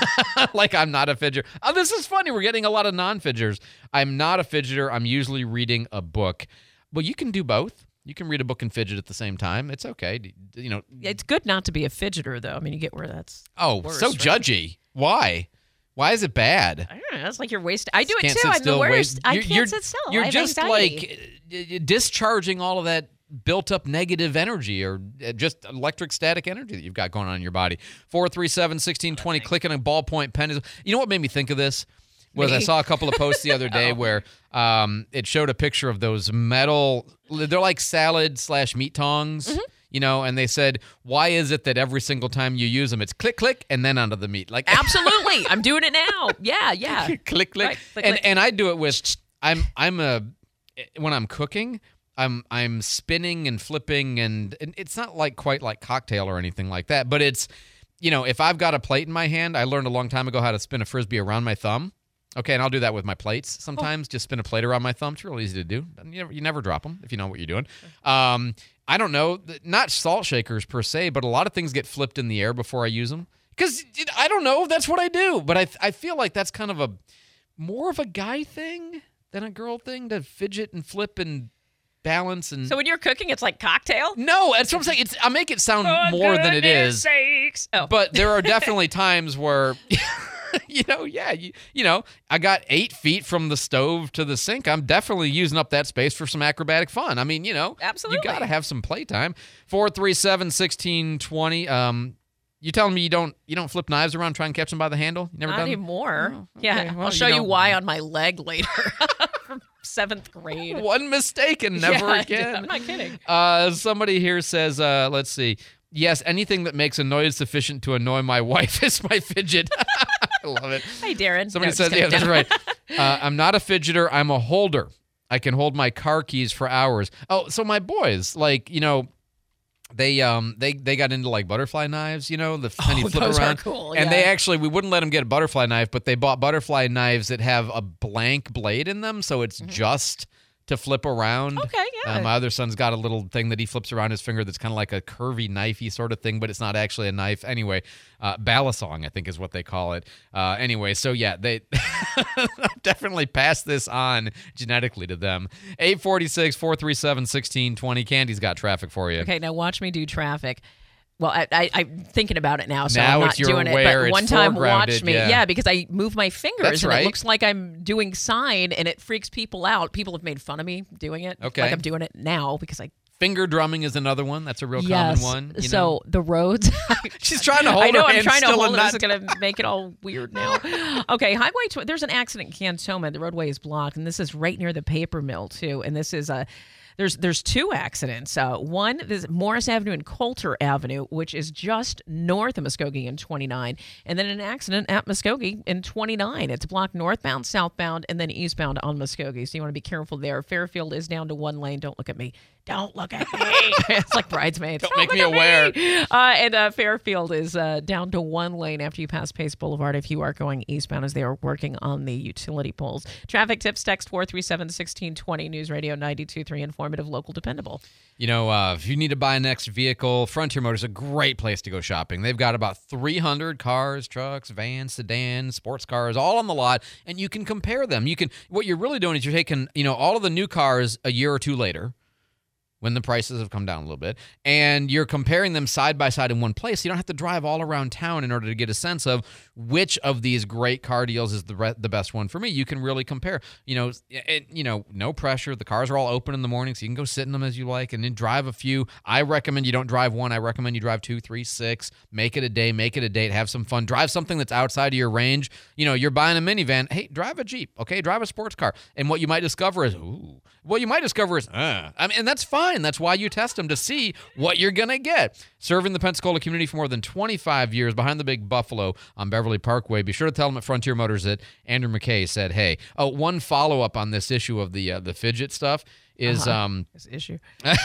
Like I'm not a fidgeter. Oh, this is funny. We're getting a lot of non-fidgeters. I'm not a fidgeter. I'm usually reading a book. Well, you can do both. You can read a book and fidget at the same time. It's okay. D- You know. It's good not to be a fidgeter, though. I mean, you get where that's. Oh, worse, so right? judgy. Why? Why is it bad? I don't know. It's like you're wasting. I do it Can't too. sit I'm still, the wait- worst. I you're- can't you're- sit still. You're I have just anxiety. like uh, discharging all of that built-up negative energy or uh, just electric static energy that you've got going on in your body. four three seven, one six two zero. Clicking a ballpoint pen is. You know what made me think of this? Was I Me? saw a couple of posts the other day where um, it showed a picture of those metal. They're like salad slash meat tongs. Mm-hmm. you know, and they said, why is it that every single time you use them, it's click, click, and then onto the meat? Like Absolutely. I'm doing it now. Yeah, yeah. click, click. Right, click, and click. and I do it with, I'm, I'm a, when I'm cooking, I'm I'm spinning and flipping, and, and it's not like quite like cocktail or anything like that, but it's, you know, if I've got a plate in my hand, I learned a long time ago how to spin a Frisbee around my thumb. Okay, and I'll do that with my plates sometimes. Oh. Just spin a plate around my thumb. It's real easy to do. You never, you never drop them if you know what you're doing. Um, I don't know, not salt shakers per se, but a lot of things get flipped in the air before I use them. Because, I don't know, that's what I do. But I I feel like that's kind of a, more of a guy thing than a girl thing to fidget and flip and balance. And So when you're cooking, it's like cocktail? No, that's what I'm saying. It's, I make it sound For more than it goodness is. sakes. Oh. But there are definitely times where... You know, yeah, you, you know, I got eight feet from the stove to the sink. I'm definitely using up that space for some acrobatic fun. I mean, you know, Absolutely. you got to have some playtime. four three seven, one six two zero. Um, you telling me you don't you don't flip knives around, try and catch them by the handle? You never Not done it? anymore. Oh, Yeah, okay. Well, I'll show you you, don't- why on my leg later. From seventh grade. One mistake and never Yeah, again. I'm not kidding. Uh, somebody here says, uh, let's see. Yes, anything that makes a noise sufficient to annoy my wife is my fidget. I love it. Hey, Darren. Somebody No, says, just yeah, kidding. that's No. right. Uh, I'm not a fidgeter. I'm a holder. I can hold my car keys for hours. Oh, so my boys, like, you know, they um they they got into like butterfly knives, you know, the kind you Oh, flip those are around. cool, And yeah. they actually, we wouldn't let them get a butterfly knife, but they bought butterfly knives that have a blank blade in them, so it's just to flip around. Mm-hmm. Okay, yeah. Uh, my other son's got a little thing that he flips around his finger that's kind of like a curvy knifey sort of thing, but it's not actually a knife. Anyway, uh, balisong, I think is what they call it. Uh, anyway, so yeah, they definitely passed this on genetically to them. eight four six, four three seven, one six two zero. Candy's got traffic for you. Okay, now watch me do traffic. Well, I, I, I'm thinking about it now, so Now I'm not it's you're doing aware, it. But it's one time, foregrounded, watch me. yeah. because I move my fingers, That's and right. it looks like I'm doing sign, and it freaks people out. People have made fun of me doing it. Okay. Like I'm doing it now because I... Finger drumming is another one. That's a real yes. common one. You so know? the roads... She's trying to hold I know, her I'm hand trying to still hold and it. not This is going to make it all weird now. Okay, Highway... Tw- there's an accident in Cantonment. The roadway is blocked, and this is right near the paper mill, too. And this is a... There's there's two accidents. Uh, one is Morris Avenue and Coulter Avenue, which is just north of Muskogee in twenty-nine, and then an accident at Muskogee in twenty-nine. It's blocked northbound, southbound, and then eastbound on Muskogee. So you want to be careful there. Fairfield is down to one lane. Don't look at me. Don't look at me. It's like Bridesmaids. Don't make me aware. Uh, and uh, Fairfield is uh, down to one lane after you pass Pace Boulevard if you are going eastbound as they are working on the utility poles. Traffic tips, text four three seven, one six two zero. News Radio ninety-two point three, informative, local, dependable. You know, uh, if you need to buy a next vehicle, Frontier Motors is a great place to go shopping. They've got about three hundred cars, trucks, vans, sedans, sports cars, all on the lot, and you can compare them. You can. What you're really doing is you're taking, you know, all of the new cars a year or two later, when the prices have come down a little bit, and you're comparing them side by side in one place. You don't have to drive all around town in order to get a sense of which of these great car deals is the re- the best one for me. You can really compare. You know, it, you know, no pressure. The cars are all open in the morning, so you can go sit in them as you like, and then drive a few. I recommend you don't drive one. I recommend you drive two, three, six. Make it a day. Make it a date. Have some fun. Drive something that's outside of your range. You know, you're buying a minivan. Hey, drive a Jeep. Okay, drive a sports car. And what you might discover is, ooh. What you might discover is, uh. I mean, and that's fine. That's why you test them to see what you're gonna get. Serving the Pensacola community for more than twenty-five years, behind the Big Buffalo on Beverly Parkway. Be sure to tell them at Frontier Motors that Andrew McKay said, "Hey." Oh, one follow up on this issue of the uh, the fidget stuff is Uh-huh. um This issue.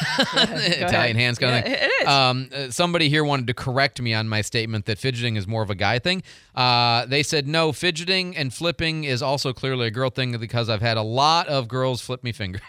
Italian hands kind of Yeah, thing. it is. Um, uh, somebody here wanted to correct me on my statement that fidgeting is more of a guy thing. Uh, they said no, fidgeting and flipping is also clearly a girl thing because I've had a lot of girls flip me fingers.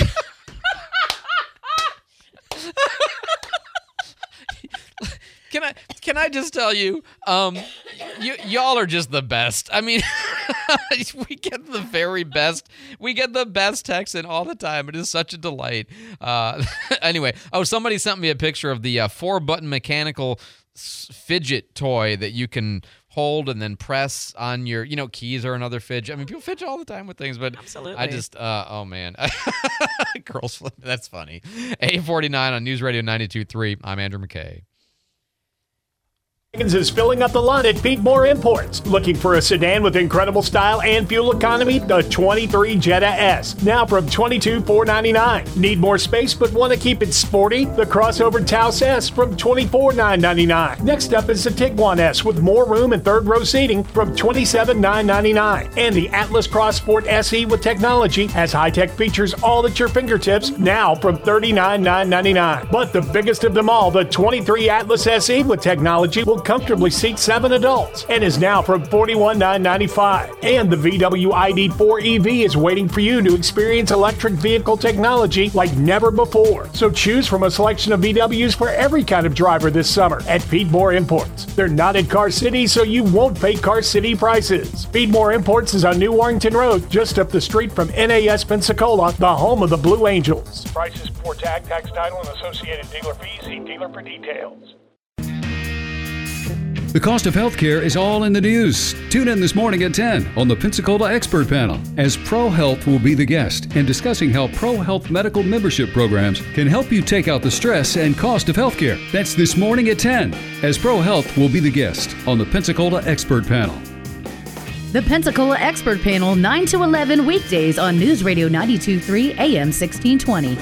Can I can I just tell you, um, you y'all are just the best. I mean, we get the very best. We get the best texts in all the time. It is such a delight. Uh, anyway, oh, somebody sent me a picture of the uh, four button mechanical s- fidget toy that you can hold and then press on your, you know, keys or another fidget. I mean, people fidget all the time with things, but Absolutely. I just, uh, oh man, girls flip. That's funny. eight forty-nine on News Radio ninety-two point three. I'm Andrew McKay. Is filling up the lot at Pete Moore Imports. Looking for a sedan with incredible style and fuel economy? The twenty-three Jetta S, now from twenty-two thousand four hundred ninety-nine dollars. Need more space but want to keep it sporty? The crossover Taos S from twenty-four thousand nine hundred ninety-nine dollars. Next up is the Tiguan S with more room and third row seating from twenty-seven thousand nine hundred ninety-nine dollars. And the Atlas Cross Sport S E with technology has high-tech features all at your fingertips, now from thirty-nine thousand nine hundred ninety-nine dollars. But the biggest of them all, the twenty-three Atlas S E with technology will comfortably seat seven adults and is now from forty-one thousand nine hundred ninety-five dollars. And the V W I D four E V is waiting for you to experience electric vehicle technology like never before. So choose from a selection of V Ws for every kind of driver this summer at Feedmore Imports. They're not in Car City, so you won't pay Car City prices. Feedmore Imports is on New Warrington Road, just up the street from N A S Pensacola, the home of the Blue Angels. Prices before tag, tax, title, and associated dealer fees. See dealer for details. The cost of healthcare is all in the news. Tune in this morning at ten on the Pensacola Expert Panel, as ProHealth will be the guest and discussing how ProHealth medical membership programs can help you take out the stress and cost of healthcare. That's this morning at ten, as ProHealth will be the guest on the Pensacola Expert Panel. The Pensacola Expert Panel, nine to eleven weekdays on News Radio ninety-two point three A M sixteen twenty.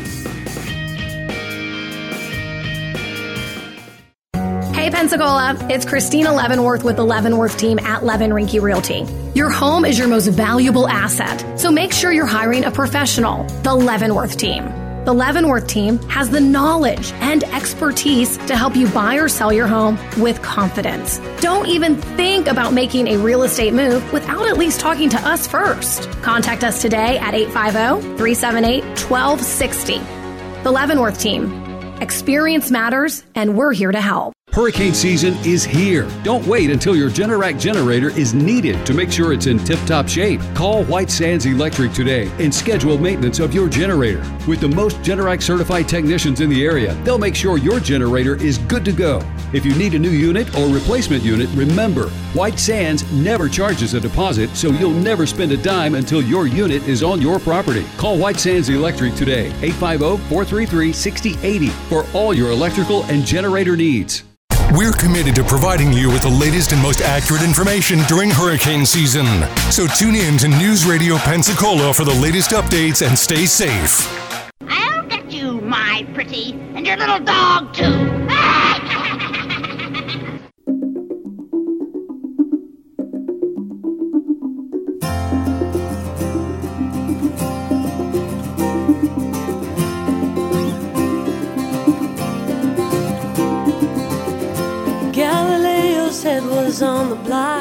Hey Pensacola, it's Christina Leavenworth with the Leavenworth team at Levin Rinke Realty. Your home is your most valuable asset, so make sure you're hiring a professional, the Leavenworth team. The Leavenworth team has the knowledge and expertise to help you buy or sell your home with confidence. Don't even think about making a real estate move without at least talking to us first. Contact us today at eight five zero, three seven eight, one two six zero. The Leavenworth team. Experience matters, and we're here to help. Hurricane season is here. Don't wait until your Generac generator is needed to make sure it's in tip-top shape. Call White Sands Electric today and schedule maintenance of your generator. With the most Generac certified technicians in the area, they'll make sure your generator is good to go. If you need a new unit or replacement unit, remember, White Sands never charges a deposit, so you'll never spend a dime until your unit is on your property. Call White Sands Electric today, eight five zero, four three three, six zero eight zero, for all your electrical and generator needs. We're committed to providing you with the latest and most accurate information during hurricane season. So tune in to News Radio Pensacola for the latest updates and stay safe. I'll get you, my pretty, and your little dog, too. Galileo's head was on the block.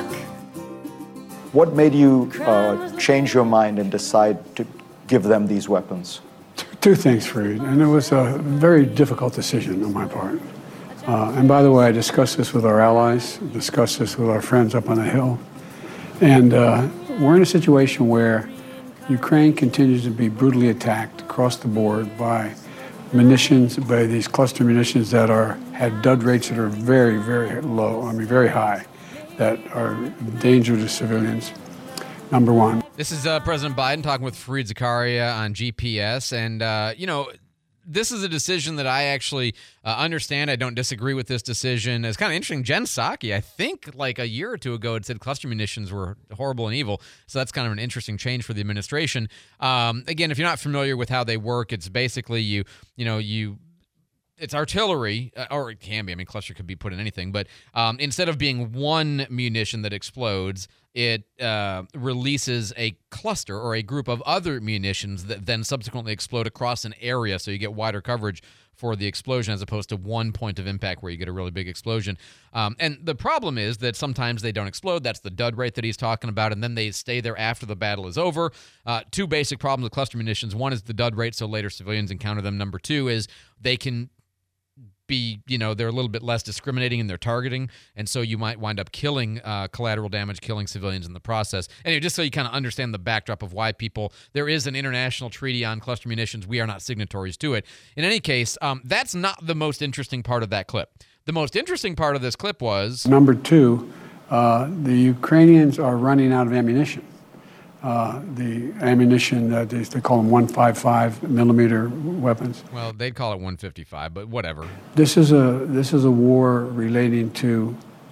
What made you uh, change your mind and decide to give them these weapons? Two things, Fareed, and it was a very difficult decision on my part. Uh, and by the way, I discussed this with our allies, discussed this with our friends up on the Hill, and uh, we're in a situation where Ukraine continues to be brutally attacked across the board by munitions, by these cluster munitions that are had dud rates that are very, very low, I mean very high, that are a danger to civilians, number one. This is uh, President Biden talking with Fareed Zakaria on G P S, and, uh, you know, this is a decision that I actually uh, understand. I don't disagree with this decision. It's kind of interesting. Jen Psaki, I think like a year or two ago, had said cluster munitions were horrible and evil. So that's kind of an interesting change for the administration. Um, again, if you're not familiar with how they work, it's basically you, you know, you, it's artillery, uh, or it can be. I mean, cluster could be put in anything. But um, instead of being one munition that explodes, it uh, releases a cluster or a group of other munitions that then subsequently explode across an area, so you get wider coverage for the explosion as opposed to one point of impact where you get a really big explosion. Um, and the problem is that sometimes they don't explode. That's the dud rate that he's talking about, and then they stay there after the battle is over. Uh, two basic problems with cluster munitions. One is the dud rate, so later civilians encounter them. Number two is they can be, you know, they're a little bit less discriminating in their targeting, and so you might wind up killing uh, collateral damage, killing civilians in the process. Anyway, just so you kind of understand the backdrop of why people, there is an international treaty on cluster munitions. We are not signatories to it. In any case, um, that's not the most interesting part of that clip. The most interesting part of this clip was... Number two, uh, the Ukrainians are running out of ammunition. Uh, the ammunition, uh, they, they call them one fifty-five millimeter weapons. Well, they'd call it one fifty-five, but whatever. This is a this is a war relating to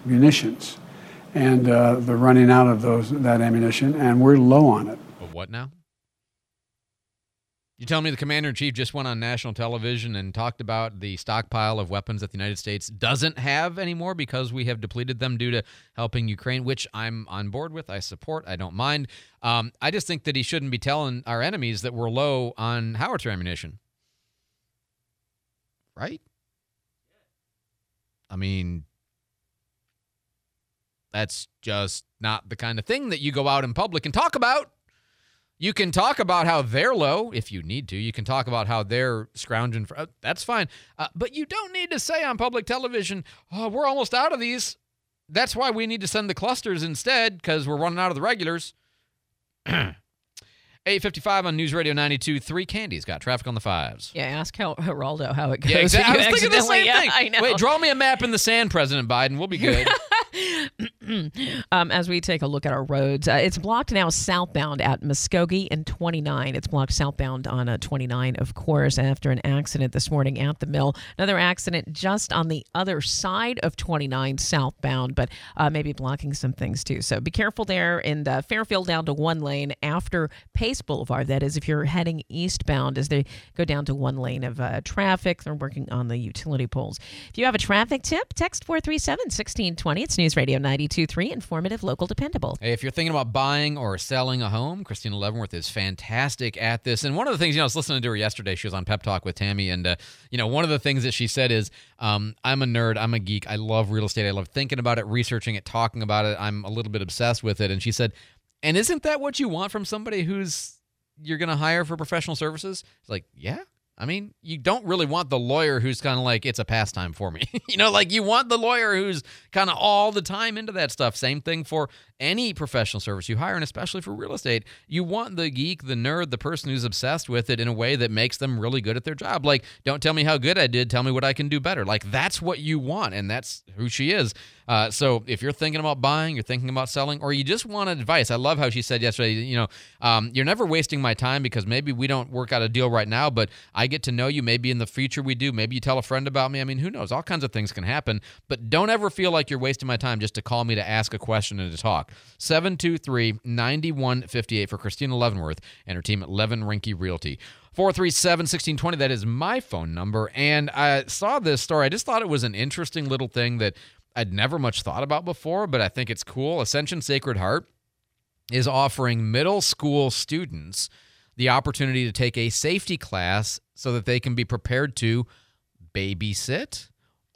munitions, and uh, they're running out of those that ammunition, and we're low on it. But what now? You telling me the commander-in-chief just went on national television and talked about the stockpile of weapons that the United States doesn't have anymore because we have depleted them due to helping Ukraine, which I'm on board with. I support. I don't mind. Um, I just think that he shouldn't be telling our enemies that we're low on howitzer ammunition. Right? I mean, that's just not the kind of thing that you go out in public and talk about. You can talk about how they're low if you need to. You can talk about how they're scrounging for. Uh, that's fine. Uh, but you don't need to say on public television, oh, we're almost out of these. That's why we need to send the clusters instead because we're running out of the regulars. eight fifty-five on News Radio ninety-two point three. Candy's got traffic on the fives. Yeah, ask how Geraldo how it goes. Yeah, exactly. I was thinking the accidentally- same yeah, thing. I know. Wait, draw me a map in the sand, President Biden. We'll be good. um, as we take a look at our roads, uh, it's blocked now southbound at Muskogee and twenty-nine. It's blocked southbound on uh, twenty-nine, of course, after an accident this morning at the mill. Another accident just on the other side of twenty-nine southbound, but uh, maybe blocking some things too. So be careful there. In uh, Fairfield down to one lane after Pace Boulevard. That is, if you're heading eastbound, as they go down to one lane of uh, traffic. They're working on the utility poles. If you have a traffic tip, text four three seven, one six two zero. It's News Radio ninety-two point three, informative, local, dependable. Hey, if you're thinking about buying or selling a home, Christina Leavenworth is fantastic at this. And one of the things, you know, I was listening to her yesterday. She was on Pep Talk with Tammy. And, uh, you know, one of the things that she said is, um, I'm a nerd. I'm a geek. I love real estate. I love thinking about it, researching it, talking about it. I'm a little bit obsessed with it. And she said, and isn't that what you want from somebody who's you're going to hire for professional services? It's like, yeah. I mean, you don't really want the lawyer who's kind of like, it's a pastime for me. you know, like you want the lawyer who's kind of all the time into that stuff. Same thing for any professional service you hire, and especially for real estate. You want the geek, the nerd, the person who's obsessed with it in a way that makes them really good at their job. Like, don't tell me how good I did, tell me what I can do better. Like, that's what you want, and that's who she is. Uh, so if you're thinking about buying, you're thinking about selling, or you just want advice, I love how she said yesterday, you know, um, you're never wasting my time because maybe we don't work out a deal right now, but I get to know you. Maybe in the future we do. Maybe you tell a friend about me. I mean, who knows? All kinds of things can happen, but don't ever feel like you're wasting my time just to call me to ask a question and to talk. seven two three, nine one five eight for Christina Leavenworth and her team at Levin Rinke Realty. four three seven, one six two zero, that is my phone number. And I saw this story. I just thought it was an interesting little thing that I'd never much thought about before, but I think it's cool. Ascension Sacred Heart is offering middle school students the opportunity to take a safety class so that they can be prepared to babysit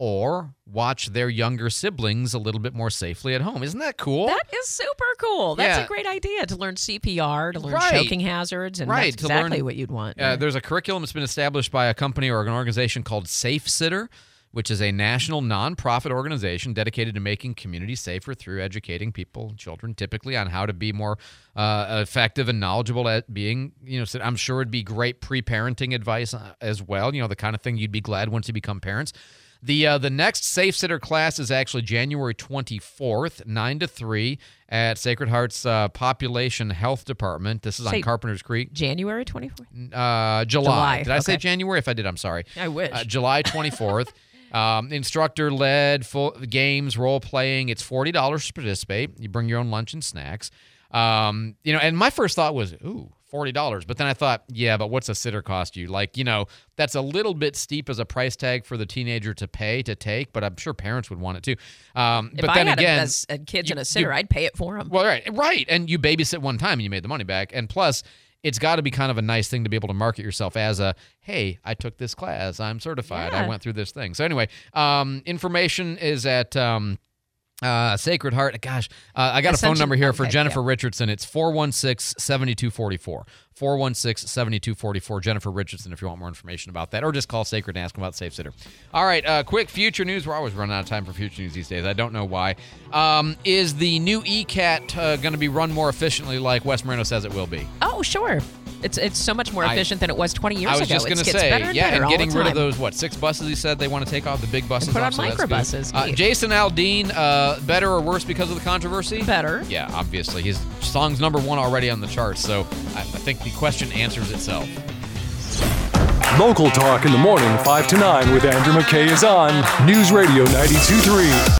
or watch their younger siblings a little bit more safely at home. Isn't that cool? That is super cool. That's Yeah. a great idea to learn C P R, to learn Right. choking hazards, and Right, that's to learn- exactly what you'd want. Uh, there's a curriculum that's been established by a company or an organization called Safe Sitter, which is a national nonprofit organization dedicated to making communities safer through educating people, children typically, on how to be more uh, effective and knowledgeable at being, you know, so I'm sure it'd be great pre-parenting advice uh, as well, you know, the kind of thing you'd be glad once you become parents. The uh, the next Safe Sitter class is actually January twenty-fourth, nine to three at Sacred Heart's uh, Population Health Department. This is on Say Carpenters Creek. January twenty-fourth? Uh, July. July, Did I say okay. January? If I did, I'm sorry. I wish. Uh, July twenty-fourth. um, instructor-led full games, role-playing. It's forty dollars to participate. You bring your own lunch and snacks. Um, you know, and my first thought was, ooh, forty dollars. But then I thought, yeah, but what's a sitter cost you? Like, you know, that's a little bit steep as a price tag for the teenager to pay to take, but I'm sure parents would want it too. Um, If but I then had again, a, a, a kids you- and a sitter, you- I'd pay it for them. well, right, right, and you babysit one time and you made the money back, and plus, it's got to be kind of a nice thing to be able to market yourself as a, hey, I took this class, I'm certified, I Yeah. went through this thing. So anyway, um, information is at um, uh, Sacred Heart. Gosh, uh, I got a phone Ascension- number here for okay, Jennifer yeah. Richardson. It's four one six, seven two four four. four one six, seven two four four. Jennifer Richardson, if you want more information about that, or just call Sacred and ask them about Safe Sitter. All right, uh, quick future news. We're always running out of time for future news these days. I don't know why. Um, is the new E CAT uh, going to be run more efficiently like West Marino says it will be? Oh, sure. It's it's so much more I- efficient than it was twenty years I was ago. just It going to gets say, better and yeah, better and all getting the rid of time. those, what, six buses he said they want to take off, the big buses put off, on so that's good. microbuses. Uh, Jason Aldean, uh, better or worse because of the controversy? Better. Yeah, obviously. His song's number one already on the charts, so I, I think the question answers itself. Local Talk in the morning, five to nine with Andrew McKay is on News Radio ninety-two point three.